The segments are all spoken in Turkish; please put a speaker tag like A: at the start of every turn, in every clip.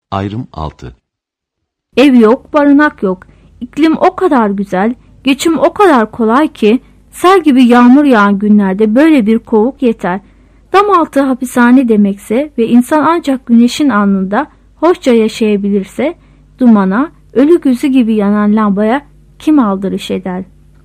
A: Ayrım 6.
B: Ev yok, barınak yok. İklim o kadar güzel, geçim o kadar kolay ki sel gibi yağmur yağan günlerde böyle bir kovuk yeter. Damaltı hapishane demekse ve insan ancak güneşin alnında hoşça yaşayabilirse dumana, ölü gözü gibi yanan lambaya kim aldırış eder?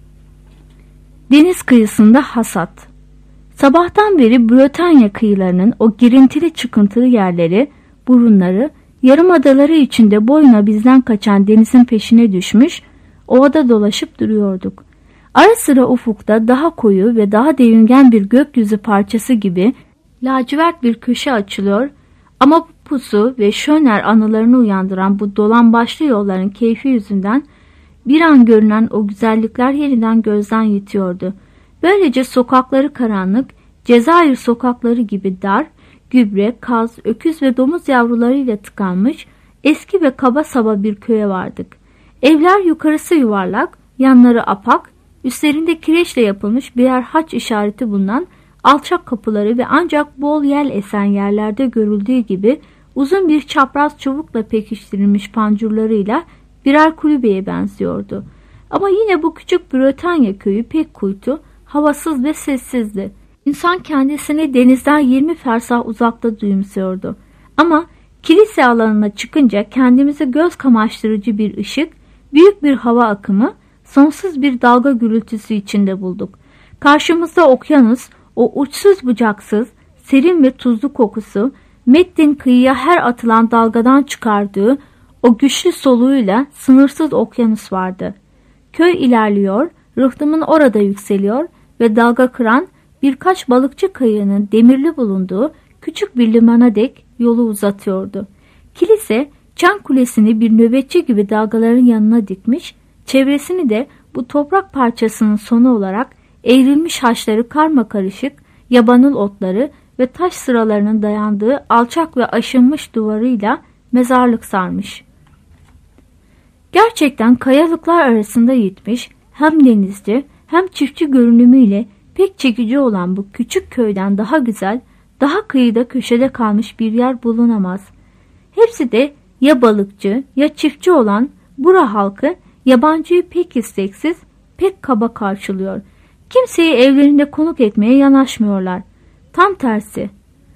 B: Deniz kıyısında hasat. Sabahtan beri Bretanya kıyılarının o girintili çıkıntılı yerleri, burunları, yarımadaları içinde boyuna bizden kaçan denizin peşine düşmüş, ovada dolaşıp duruyorduk. Ara sıra ufukta daha koyu ve daha devingen bir gökyüzü parçası gibi lacivert bir köşe açılıyor ama bu pusu ve şöner anılarını uyandıran bu dolambaçlı yolların keyfi yüzünden bir an görünen o güzellikler yeniden gözden yitiyordu. Böylece sokakları karanlık, Cezayir sokakları gibi dar, gübre, kaz, öküz ve domuz yavrularıyla tıkanmış eski ve kaba saba bir köye vardık. Evler yukarısı yuvarlak, yanları apak, üstlerinde kireçle yapılmış birer haç işareti bulunan alçak kapıları ve ancak bol yel esen yerlerde görüldüğü gibi uzun bir çapraz çubukla pekiştirilmiş pancurlarıyla birer kulübeye benziyordu. Ama yine bu küçük Bretanya köyü pek kuytu, havasız ve sessizdi. İnsan kendisini denizden 20 fersah uzakta duyumsuyordu. Ama kilise alanına çıkınca kendimizi göz kamaştırıcı bir ışık, büyük bir hava akımı, sonsuz bir dalga gürültüsü içinde bulduk. Karşımızda okyanus, o uçsuz bucaksız, serin ve tuzlu kokusu, Meddin kıyıya her atılan dalgadan çıkardığı o güçlü soluğuyla sınırsız okyanus vardı. Köy ilerliyor, rıhtımın orada yükseliyor ve dalga kıran birkaç balıkçı kayığının demirli bulunduğu küçük bir limana dek yolu uzatıyordu. Kilise, çan kulesini bir nöbetçi gibi dalgaların yanına dikmiş, çevresini de bu toprak parçasının sonu olarak eğrilmiş haçları karmakarışık, yabanıl otları ve taş sıralarının dayandığı alçak ve aşınmış duvarıyla mezarlık sarmış. Gerçekten kayalıklar arasında yitmiş, hem denizci hem çiftçi görünümüyle pek çekici olan bu küçük köyden daha güzel, daha kıyıda köşede kalmış bir yer bulunamaz. Hepsi de ya balıkçı ya çiftçi olan bura halkı yabancıyı pek isteksiz, pek kaba karşılıyor. Kimseyi evlerinde konuk etmeye yanaşmıyorlar. Tam tersi.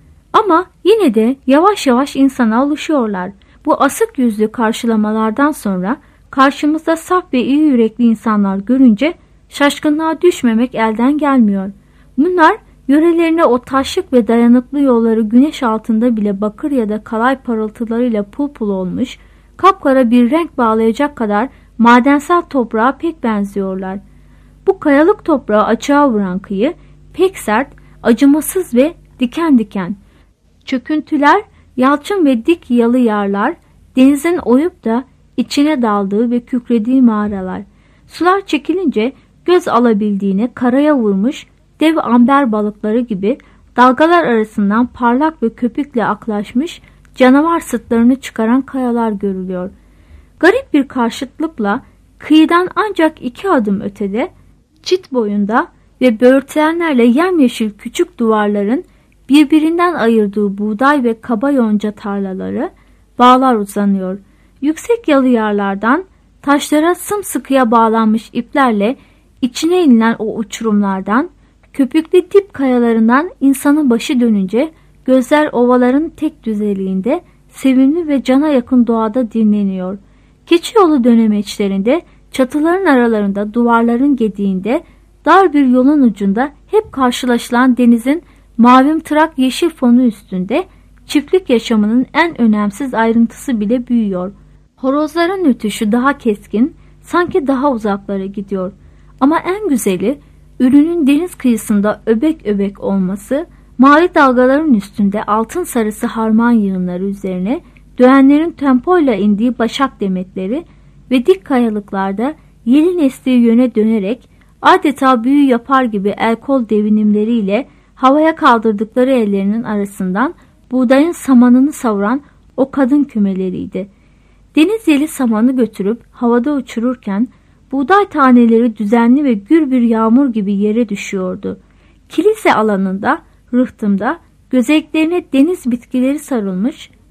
B: Ama yine de yavaş yavaş insana alışıyorlar. Bu asık yüzlü karşılamalardan sonra karşımızda saf ve iyi yürekli insanlar görünce şaşkınlığa düşmemek elden gelmiyor. Bunlar yörelerine o taşlık ve dayanıklı yolları güneş altında bile bakır ya da kalay parıltılarıyla pul pul olmuş, kapkara bir renk bağlayacak kadar madensel toprağa pek benziyorlar. Bu kayalık toprağı açığa vuran kıyı pek sert, acımasız ve diken diken. Çöküntüler, yalçın ve dik yalı yarlar, denizin oyup da içine daldığı ve kükrediği mağaralar. Sular çekilince göz alabildiğine karaya vurmuş dev amber balıkları gibi dalgalar arasından parlak ve köpükle aklaşmış canavar sıtlarını çıkaran kayalar görülüyor. Garip bir karşıtlıkla kıyıdan ancak 2 adım ötede, çit boyunda ve böğürtlenlerle yemyeşil küçük duvarların birbirinden ayırdığı buğday ve kaba yonca tarlaları, bağlar uzanıyor. Yüksek yalı yarlardan taşlara sımsıkıya bağlanmış iplerle içine inilen o uçurumlardan, köpüklü dip kayalarından insanın başı dönünce gözler ovaların tek düzeliğinde sevimli ve cana yakın doğada dinleniyor. Keçi yolu dönemeçlerinde, çatıların aralarında, duvarların gediğinde, dar bir yolun ucunda hep karşılaşılan denizin mavimtırak yeşil fonu üstünde çiftlik yaşamının en önemsiz ayrıntısı bile büyüyor. Horozların ötüşü daha keskin, sanki daha uzaklara gidiyor. Ama en güzeli, ürünün deniz kıyısında öbek öbek olması, mavi dalgaların üstünde altın sarısı harman yığınları üzerine döğenlerin tempoyla indiği başak demetleri ve dik kayalıklarda yelin estiği yöne dönerek adeta büyü yapar gibi el kol devinimleriyle havaya kaldırdıkları ellerinin arasından buğdayın samanını savuran o kadın kümeleriydi. Deniz yeli samanı götürüp havada uçururken buğday taneleri düzenli ve gür bir yağmur gibi yere düşüyordu. Kilise alanında, rıhtımda, gözeneklerine deniz bitkileri sarılmış,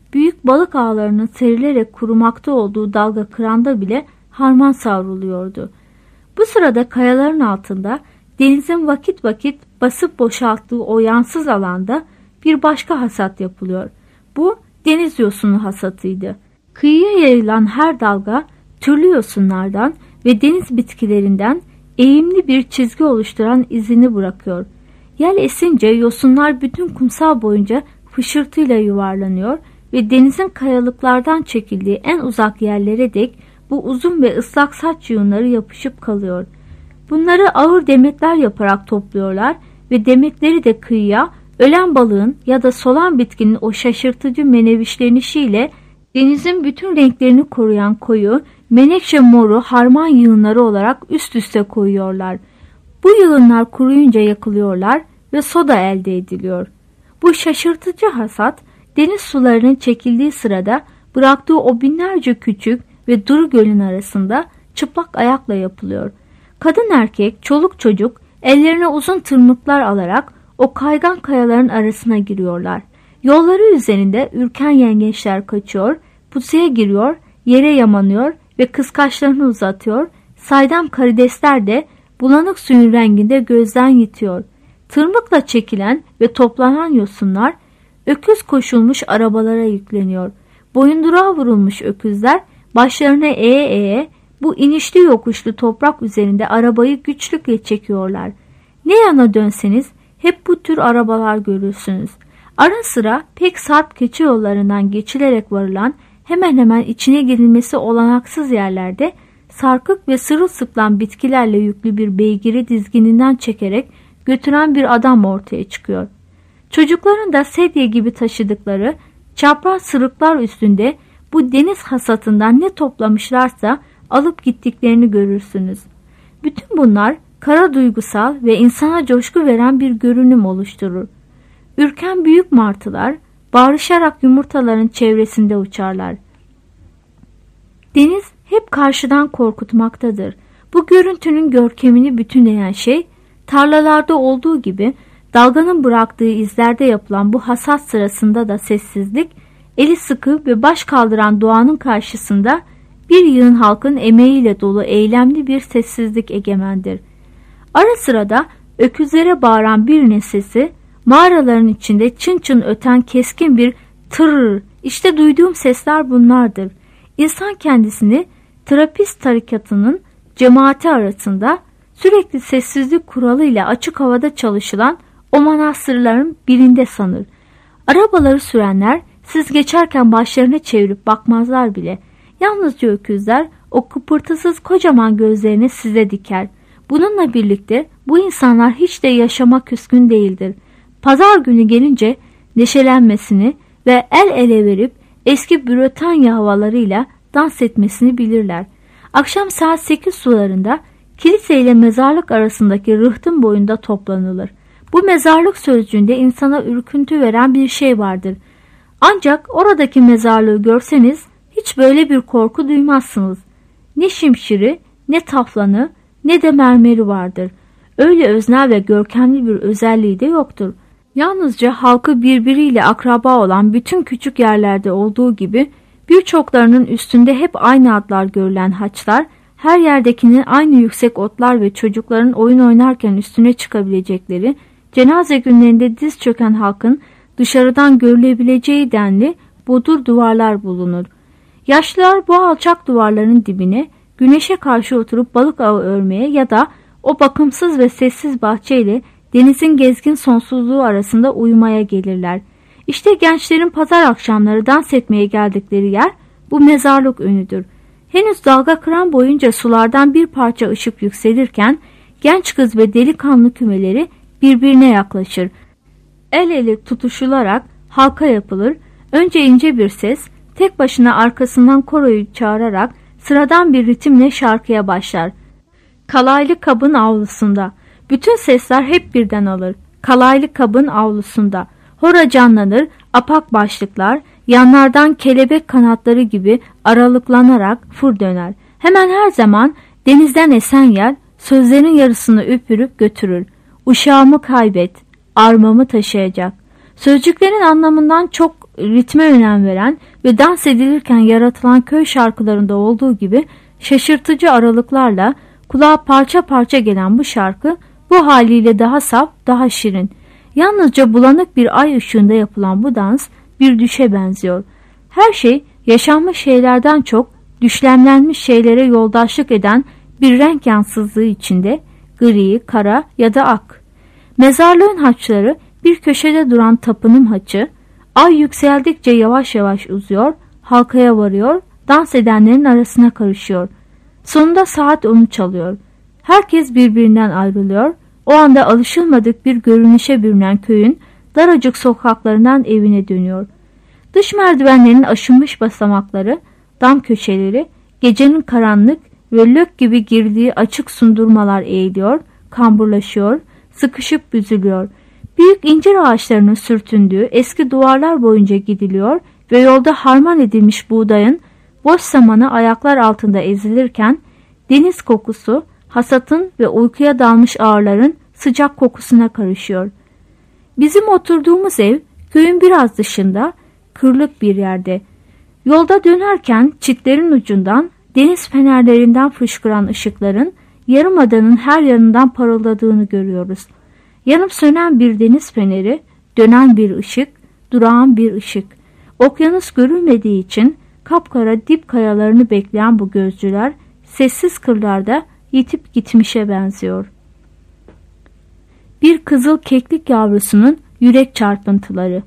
B: büyük balık ağlarının serilerek kurumakta olduğu dalga kıranda bile harman savruluyordu. Bu sırada kayaların altında denizin vakit vakit basıp boşalttığı o yansız alanda bir başka hasat yapılıyor. Bu deniz yosunu hasatıydı. Kıyıya yayılan her dalga türlü yosunlardan ve deniz bitkilerinden eğimli bir çizgi oluşturan izini bırakıyor. Yel esince yosunlar bütün kumsal boyunca fışırtıyla yuvarlanıyor ve denizin kayalıklardan çekildiği en uzak yerlere dek bu uzun ve ıslak saç yığınları yapışıp kalıyor. Bunları ağır demetler yaparak topluyorlar ve demetleri de kıyıya ölen balığın ya da solan bitkinin o şaşırtıcı menevişlenişiyle denizin bütün renklerini koruyan koyu, menekşe moru harman yığınları olarak üst üste koyuyorlar. Bu yığınlar kuruyunca yakılıyorlar ve soda elde ediliyor. Bu şaşırtıcı hasat deniz sularının çekildiği sırada bıraktığı o binlerce küçük ve duru gölün arasında çıplak ayakla yapılıyor. Kadın erkek, çoluk çocuk ellerine uzun tırmıklar alarak o kaygan kayaların arasına giriyorlar. Yolları üzerinde ürken yengeçler kaçıyor, pusuya giriyor, yere yamanıyor ve kıskaçlarını uzatıyor. Saydam karidesler de bulanık suyun renginde gözden yitiyor. Tırmıkla çekilen ve toplanan yosunlar öküz koşulmuş arabalara yükleniyor. Boyundurağa vurulmuş öküzler başlarına eğe bu inişli yokuşlu toprak üzerinde arabayı güçlükle çekiyorlar. Ne yana dönseniz hep bu tür arabalar görürsünüz. Ara sıra pek sarp keçi yollarından geçilerek varılan hemen hemen içine girilmesi olanaksız yerlerde sarkık ve sırılsıklam bitkilerle yüklü bir beygiri dizgininden çekerek götüren bir adam ortaya çıkıyor. Çocukların da sedye gibi taşıdıkları çapraz sırıklar üstünde bu deniz hasatından ne toplamışlarsa alıp gittiklerini görürsünüz. Bütün bunlar kara duygusal ve insana coşku veren bir görünüm oluşturur. Ürken büyük martılar bağırışarak yumurtaların çevresinde uçarlar. Deniz hep karşıdan korkutmaktadır. Bu görüntünün görkemini bütünleyen şey, tarlalarda olduğu gibi dalganın bıraktığı izlerde yapılan bu hasat sırasında da sessizlik, eli sıkı ve baş kaldıran doğanın karşısında bir yığın halkın emeğiyle dolu eylemli bir sessizlik egemendir. Ara sırada öküzlere bağıran birinin sesi, mağaraların içinde çın çın öten keskin bir tırr, işte duyduğum sesler bunlardır. İnsan kendisini Trapist tarikatının cemaati arasında sürekli sessizlik kuralıyla açık havada çalışılan o manastırların birinde sanır. Arabaları sürenler siz geçerken başlarını çevirip bakmazlar bile. Yalnızca öküzler o kıpırtısız kocaman gözlerini size diker. Bununla birlikte bu insanlar hiç de yaşama küskün değildir. Pazar günü gelince neşelenmesini ve el ele verip eski Britanya havalarıyla dans etmesini bilirler. Akşam saat 8 sularında kilise ile mezarlık arasındaki rıhtım boyunda toplanılır. Bu mezarlık sözcüğünde insana ürküntü veren bir şey vardır. Ancak oradaki mezarlığı görseniz hiç böyle bir korku duymazsınız. Ne şimşiri, ne taflanı, ne de mermeri vardır. Öyle öznel ve görkemli bir özelliği de yoktur. Yalnızca halkı birbiriyle akraba olan bütün küçük yerlerde olduğu gibi birçoklarının üstünde hep aynı adlar görülen haçlar, her yerdekinin aynı yüksek otlar ve çocukların oyun oynarken üstüne çıkabilecekleri, cenaze günlerinde diz çöken halkın dışarıdan görülebileceği denli bodur duvarlar bulunur. Yaşlılar bu alçak duvarların dibine güneşe karşı oturup balık ağı örmeye ya da o bakımsız ve sessiz bahçeyle denizin gezgin sonsuzluğu arasında uyumaya gelirler. İşte gençlerin pazar akşamları dans etmeye geldikleri yer bu mezarlık önüdür. Henüz dalga kıran boyunca sulardan bir parça ışık yükselirken genç kız ve delikanlı kümeleri birbirine yaklaşır. El ele tutuşularak halka yapılır. Önce ince bir ses tek başına arkasından koroyu çağırarak sıradan bir ritimle şarkıya başlar. Kalaylı kabın avlusunda. Bütün sesler hep birden alır. Kalaylı kabın avlusunda. Hora canlanır, apak başlıklar, yanlardan kelebek kanatları gibi aralıklanarak fır döner. Hemen her zaman denizden esen yer, sözlerin yarısını üpürüp götürür. Uşağımı kaybet, armamı taşıyacak. Sözcüklerin anlamından çok ritme önem veren ve dans edilirken yaratılan köy şarkılarında olduğu gibi şaşırtıcı aralıklarla kulağa parça parça gelen bu şarkı bu haliyle daha saf, daha şirin. Yalnızca bulanık bir ay ışığında yapılan bu dans bir düşe benziyor. Her şey yaşanmış şeylerden çok düşlemlenmiş şeylere yoldaşlık eden bir renk yansızlığı içinde, gri, kara ya da ak. Mezarlığın haçları bir köşede duran tapınım haçı, ay yükseldikçe yavaş yavaş uzuyor, halkaya varıyor, dans edenlerin arasına karışıyor. Sonunda saat 10'u çalıyor. Herkes birbirinden ayrılıyor. O anda alışılmadık bir görünüşe bürünen köyün daracık sokaklarından evine dönüyor. Dış merdivenlerin aşınmış basamakları, dam köşeleri, gecenin karanlık ve lök gibi girdiği açık sundurmalar eğiliyor, kamburlaşıyor, sıkışıp büzülüyor. Büyük incir ağaçlarının sürtündüğü eski duvarlar boyunca gidiliyor ve yolda harman edilmiş buğdayın boş samanı ayaklar altında ezilirken deniz kokusu, hasatın ve uykuya dalmış ağırların sıcak kokusuna karışıyor. Bizim oturduğumuz ev köyün biraz dışında, kırlık bir yerde. Yolda dönerken çitlerin ucundan deniz fenerlerinden fışkıran ışıkların yarımadanın her yanından parıldadığını görüyoruz. Yanıp sönen bir deniz feneri, dönen bir ışık, durağan bir ışık. Okyanus görülmediği için kapkara dip kayalarını bekleyen bu gözcüler sessiz kırlarda yitip gitmişe benziyor. Bir kızıl keklik yavrusunun yürek çarpıntıları.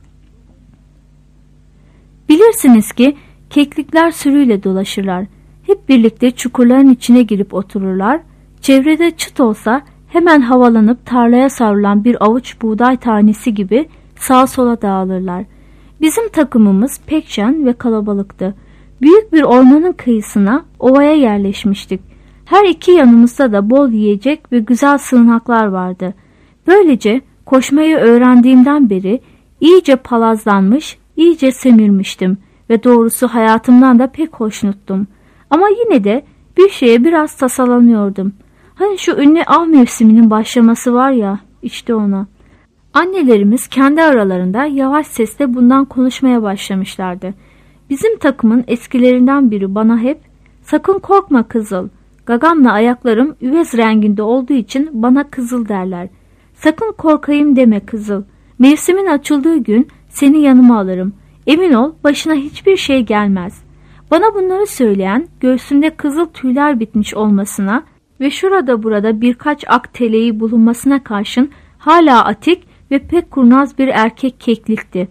B: Bilirsiniz ki keklikler sürüyle dolaşırlar. Hep birlikte çukurların içine girip otururlar. Çevrede çıt olsa hemen havalanıp tarlaya savrulan bir avuç buğday tanesi gibi sağa sola dağılırlar. Bizim takımımız pek şen ve kalabalıktı. Büyük bir ormanın kıyısına, ovaya yerleşmiştik. Her iki yanımızda da bol yiyecek ve güzel sığınaklar vardı. Böylece koşmayı öğrendiğimden beri iyice palazlanmış, iyice semirmiştim ve doğrusu hayatımdan da pek hoşnuttum. Ama yine de bir şeye biraz tasalanıyordum. Hani şu ünlü av mevsiminin başlaması var ya, işte ona. Annelerimiz kendi aralarında yavaş sesle bundan konuşmaya başlamışlardı. Bizim takımın eskilerinden biri bana hep "Sakın korkma kızıl. Gagamla ayaklarım üvez renginde olduğu için bana kızıl derler. Sakın korkayım deme kızıl. Mevsimin açıldığı gün seni yanıma alırım. Emin ol başına hiçbir şey gelmez." Bana bunları söyleyen göğsünde kızıl tüyler bitmiş olmasına ve şurada burada birkaç ak teleği bulunmasına karşın hala atik ve pek kurnaz bir erkek keklikti.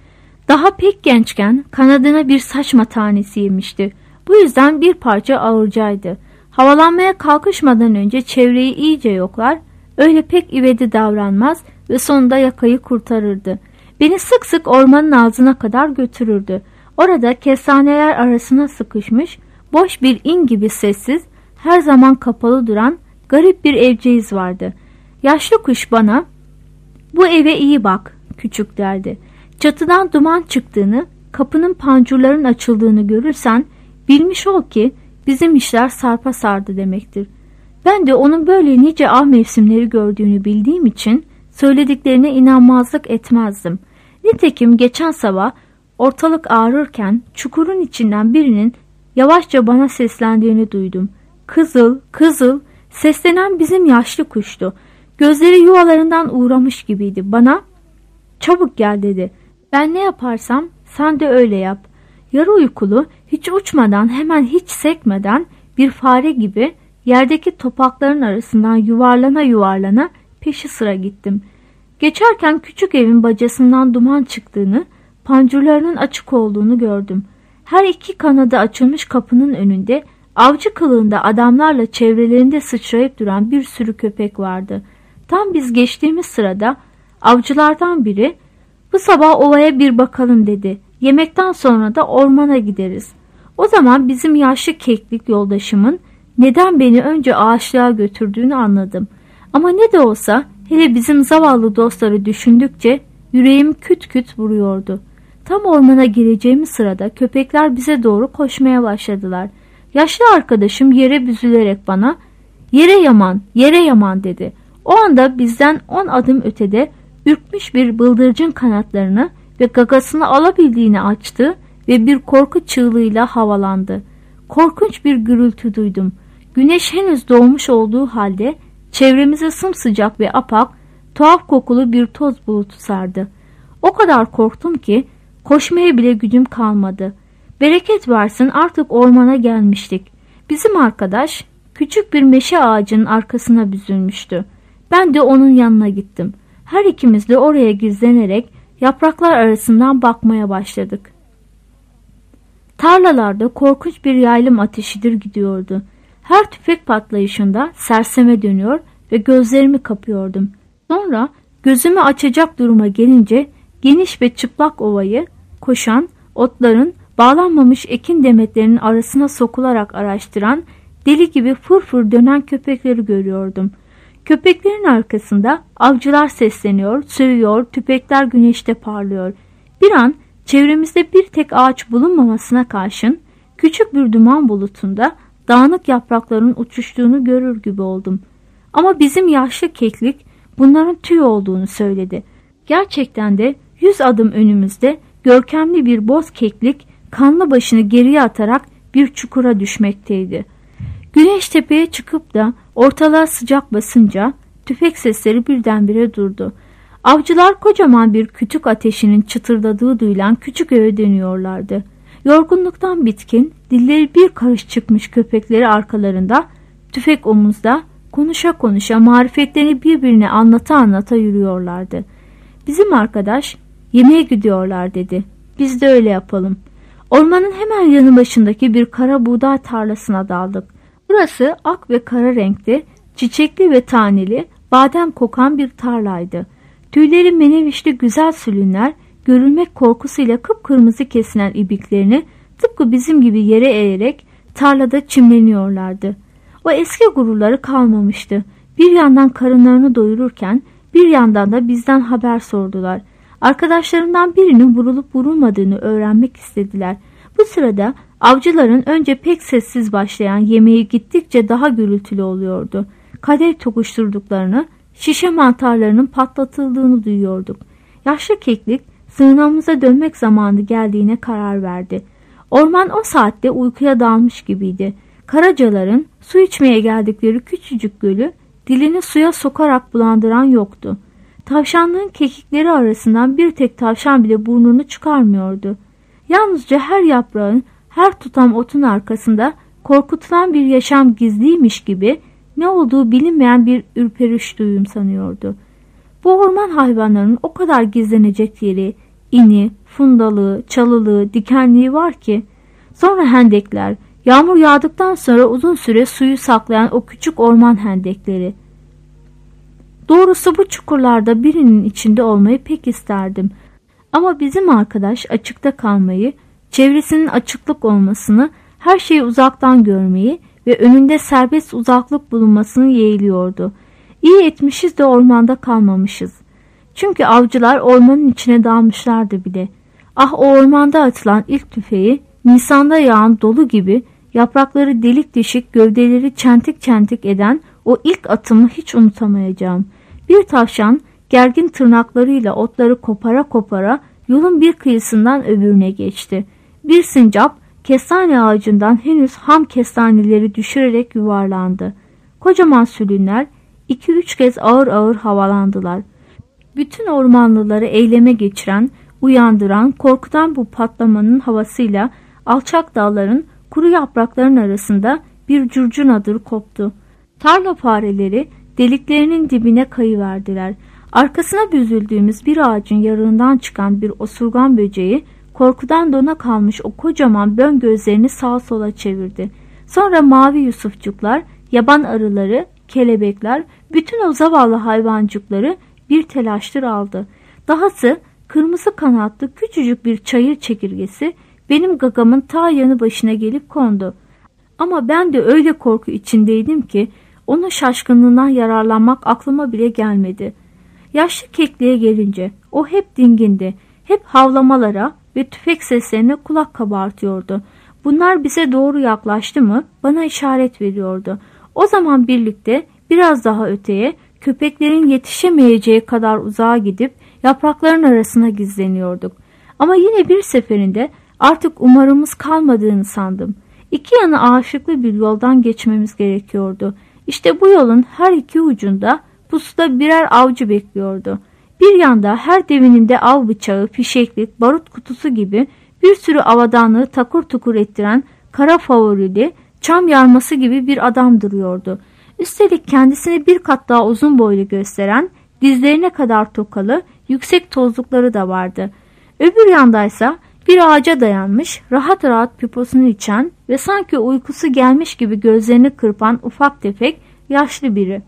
B: Daha pek gençken kanadına bir saçma tanesi yemişti. Bu yüzden bir parça ağırcaydı. Havalanmaya kalkışmadan önce çevreyi iyice yoklar, öyle pek ivedi davranmaz ve sonunda yakayı kurtarırdı. Beni sık sık ormanın ağzına kadar götürürdü. Orada kestaneler arasına sıkışmış, boş bir in gibi sessiz, her zaman kapalı duran garip bir evceğiz vardı. Yaşlı kuş bana "Bu eve iyi bak küçük" derdi. Çatıdan duman çıktığını, kapının pancurların açıldığını görürsen bilmiş ol ki bizim işler sarpa sardı demektir. Ben de onun böyle nice av mevsimleri gördüğünü bildiğim için söylediklerine inanmazlık etmezdim. Nitekim geçen sabah ortalık ağrırken çukurun içinden birinin yavaşça bana seslendiğini duydum. "Kızıl, kızıl." Seslenen bizim yaşlı kuştu. Gözleri yuvalarından uğramış gibiydi. Bana "Çabuk gel" dedi. Ben ne yaparsam sen de öyle yap. Yarı uykulu, hiç uçmadan, hemen hiç sekmeden bir fare gibi yerdeki topakların arasından yuvarlana yuvarlana peşi sıra gittim. Geçerken küçük evin bacasından duman çıktığını, pancurlarının açık olduğunu gördüm. Her iki kanadı açılmış kapının önünde avcı kılığında adamlarla çevrelerinde sıçrayıp duran bir sürü köpek vardı. Tam biz geçtiğimiz sırada avcılardan biri "Bu sabah ovaya bir bakalım" dedi. "Yemekten sonra da ormana gideriz." O zaman bizim yaşlı keklik yoldaşımın neden beni önce ağaçlığa götürdüğünü anladım. Ama ne de olsa hele bizim zavallı dostları düşündükçe yüreğim küt küt vuruyordu. Tam ormana gireceğimiz sırada köpekler bize doğru koşmaya başladılar. Yaşlı arkadaşım yere büzülerek bana "Yere yaman, yere yaman" dedi. O anda bizden 10 adım ötede ürkmüş bir bıldırcın kanatlarını ve gagasını alabildiğini açtı ve bir korku çığlığıyla havalandı. Korkunç bir gürültü duydum. Güneş henüz doğmuş olduğu halde çevremizi sımsıcak ve apak, tuhaf kokulu bir toz bulutu sardı. O kadar korktum ki koşmaya bile gücüm kalmadı. Bereket versin artık ormana gelmiştik. Bizim arkadaş küçük bir meşe ağacının arkasına büzülmüştü. Ben de onun yanına gittim. Her ikimiz de oraya gizlenerek yapraklar arasından bakmaya başladık. Tarlalarda korkunç bir yaylım ateşidir gidiyordu. Her tüfek patlayışında serseme dönüyor ve gözlerimi kapıyordum. Sonra gözümü açacak duruma gelince geniş ve çıplak ovayı, koşan, otların, bağlanmamış ekin demetlerinin arasına sokularak araştıran, deli gibi fırfır dönen köpekleri görüyordum. Köpeklerin arkasında avcılar sesleniyor, sövüyor, tüfekler güneşte parlıyor. Bir an çevremizde bir tek ağaç bulunmamasına karşın küçük bir duman bulutunda dağınık yaprakların uçuştuğunu görür gibi oldum. Ama bizim yaşlı keklik bunların tüy olduğunu söyledi. Gerçekten de 100 adım önümüzde görkemli bir boz keklik kanlı başını geriye atarak bir çukura düşmekteydi. Güneş tepeye çıkıp da ortalığa sıcak basınca tüfek sesleri birdenbire durdu. Avcılar kocaman bir kütük ateşinin çıtırdadığı duyulan küçük eve dönüyorlardı. Yorgunluktan bitkin, dilleri bir karış çıkmış köpekleri arkalarında, tüfek omuzda, konuşa konuşa marifetlerini birbirine anlata yürüyorlardı. Bizim arkadaş, yemeğe gidiyorlar dedi. Biz de öyle yapalım. Ormanın hemen yanı başındaki bir kara buğday tarlasına daldık. Burası ak ve kara renkli, çiçekli ve taneli, badem kokan bir tarlaydı. Tüyleri menevişli güzel sülünler, görülmek korkusuyla kıpkırmızı kesilen ibiklerini tıpkı bizim gibi yere eğerek tarlada çimleniyorlardı. O eski gururları kalmamıştı. Bir yandan karınlarını doyururken bir yandan da bizden haber sordular. Arkadaşlarından birinin vurulup vurulmadığını öğrenmek istediler. Bu sırada avcıların önce pek sessiz başlayan yemeği gittikçe daha gürültülü oluyordu. Kadeh tokuşturduklarını, şişe mantarlarının patlatıldığını duyuyorduk. Yaşlı keklik sığınağımıza dönmek zamanı geldiğine karar verdi. Orman o saatte uykuya dalmış gibiydi. Karacaların su içmeye geldikleri küçücük gölü dilini suya sokarak bulandıran yoktu. Tavşanlığın kekikleri arasından bir tek tavşan bile burnunu çıkarmıyordu. Yalnızca her yaprağın, her tutam otun arkasında korkutulan bir yaşam gizliymiş gibi ne olduğu bilinmeyen bir ürperiş duyumsanıyordu. Bu orman hayvanlarının o kadar gizlenecek yeri, ini, fundalığı, çalılığı, dikenliği var ki, sonra hendekler, yağmur yağdıktan sonra uzun süre suyu saklayan o küçük orman hendekleri. Doğrusu bu çukurlarda birinin içinde olmayı pek isterdim. Ama bizim arkadaş açıkta kalmayı, çevresinin açıklık olmasını, her şeyi uzaktan görmeyi ve önünde serbest uzaklık bulunmasını yeğliyordu. İyi etmişiz de ormanda kalmamışız. Çünkü avcılar ormanın içine dalmışlardı bile. Ah, o ormanda atılan ilk tüfeği, Nisan'da yağan dolu gibi yaprakları delik deşik, gövdeleri çentik çentik eden o ilk atımı hiç unutamayacağım. Bir tavşan gergin tırnaklarıyla otları kopara kopara yolun bir kıyısından öbürüne geçti. Bir sincap kestane ağacından henüz ham kestaneleri düşürerek yuvarlandı. Kocaman sülünler 2-3 kez ağır ağır havalandılar. Bütün ormanlıları eyleme geçiren, uyandıran, korkutan bu patlamanın havasıyla alçak dalların, kuru yaprakların arasında bir curcunadır koptu. Tarla fareleri deliklerinin dibine kayıverdiler. Arkasına büzüldüğümüz bir ağacın yarığından çıkan bir osurgan böceği korkudan dona kalmış o kocaman bön gözlerini sağa sola çevirdi. Sonra mavi yusufçuklar, yaban arıları, kelebekler, bütün o zavallı hayvancıkları bir telaştır aldı. Dahası kırmızı kanatlı küçücük bir çayır çekirgesi benim gagamın ta yanı başına gelip kondu. Ama ben de öyle korku içindeydim ki onun şaşkınlığından yararlanmak aklıma bile gelmedi. Yaşlı kekliğe gelince o hep dingindi, hep havlamalara ve tüfek seslerine kulak kabartıyordu. Bunlar bize doğru yaklaştı mı bana işaret veriyordu. O zaman birlikte biraz daha öteye, köpeklerin yetişemeyeceği kadar uzağa gidip yaprakların arasına gizleniyorduk. Ama yine bir seferinde artık umarımız kalmadığını sandım. İki yanı ağaçlıklı bir yoldan geçmemiz gerekiyordu. İşte bu yolun her iki ucunda pusuda birer avcı bekliyordu. Bir yanda her devinimde av bıçağı, fişeklik, barut kutusu gibi bir sürü avadanlığı takur tukur ettiren kara favorili, çam yarması gibi bir adam duruyordu. Üstelik kendisini bir kat daha uzun boylu gösteren, dizlerine kadar tokalı, yüksek tozlukları da vardı. Öbür yandaysa bir ağaca dayanmış, rahat rahat piposunu içen ve sanki uykusu gelmiş gibi gözlerini kırpan ufak tefek, yaşlı biri.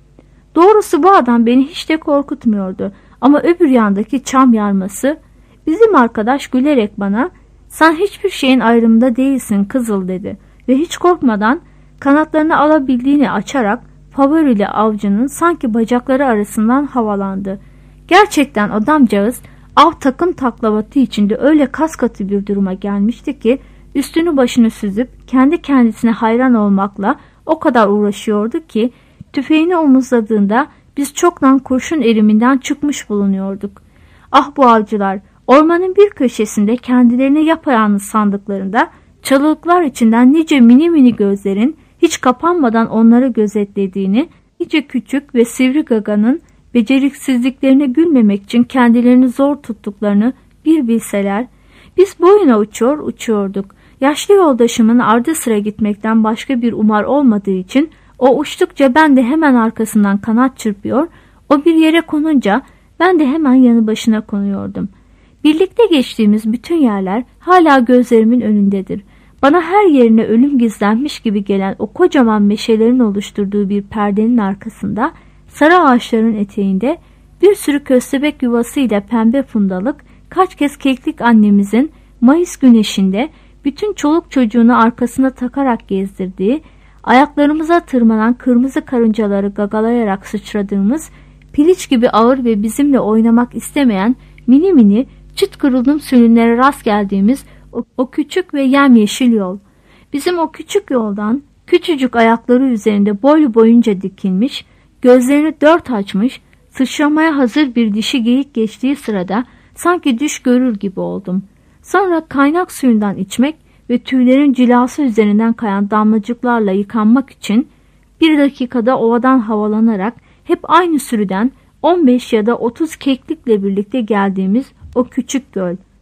B: Doğrusu bu adam beni hiç de korkutmuyordu. Ama öbür yandaki çam yarması, bizim arkadaş gülerek bana, "Sen hiçbir şeyin ayrımında değilsin kızıl," dedi. Ve hiç korkmadan kanatlarını alabildiğini açarak favorili avcının sanki bacakları arasından havalandı. Gerçekten adamcağız av takım taklavatı içinde öyle kas katı bir duruma gelmişti ki üstünü başını süzüp kendi kendisine hayran olmakla o kadar uğraşıyordu ki tüfeğini omuzladığında biz çoktan kurşun eriminden çıkmış bulunuyorduk. Ah bu avcılar, ormanın bir köşesinde kendilerini yapayalnız sandıklarında çalılıklar içinden nice mini mini gözlerin hiç kapanmadan onları gözetlediğini, nice küçük ve sivri gaganın beceriksizliklerine gülmemek için kendilerini zor tuttuklarını bir bilseler. Biz boyuna uçuyorduk. Yaşlı yoldaşımın ardı sıra gitmekten başka bir umar olmadığı için o uçtukça ben de hemen arkasından kanat çırpıyor, o bir yere konunca ben de hemen yanı başına konuyordum. Birlikte geçtiğimiz bütün yerler hala gözlerimin önündedir. Bana her yerine ölüm gizlenmiş gibi gelen o kocaman meşelerin oluşturduğu bir perdenin arkasında, sarı ağaçların eteğinde bir sürü köstebek yuvasıyla pembe fundalık, kaç kez keklik annemizin Mayıs güneşinde bütün çoluk çocuğunu arkasına takarak gezdirdiği, ayaklarımıza tırmanan kırmızı karıncaları gagalayarak sıçradığımız, piliç gibi ağır ve bizimle oynamak istemeyen mini mini çıt kırıldım sürünlere rast geldiğimiz o küçük ve yemyeşil yol. Bizim o küçük yoldan küçücük ayakları üzerinde boylu boyunca dikilmiş, gözlerini dört açmış, sıçramaya hazır bir dişi geyik geçtiği sırada sanki düş görür gibi oldum. Sonra kaynak suyundan içmek ve tüylerin cilası üzerinden kayan damlacıklarla yıkanmak için bir dakikada ovadan havalanarak hep aynı sürüden 15 ya da 30 keklikle birlikte geldiğimiz o küçük göl.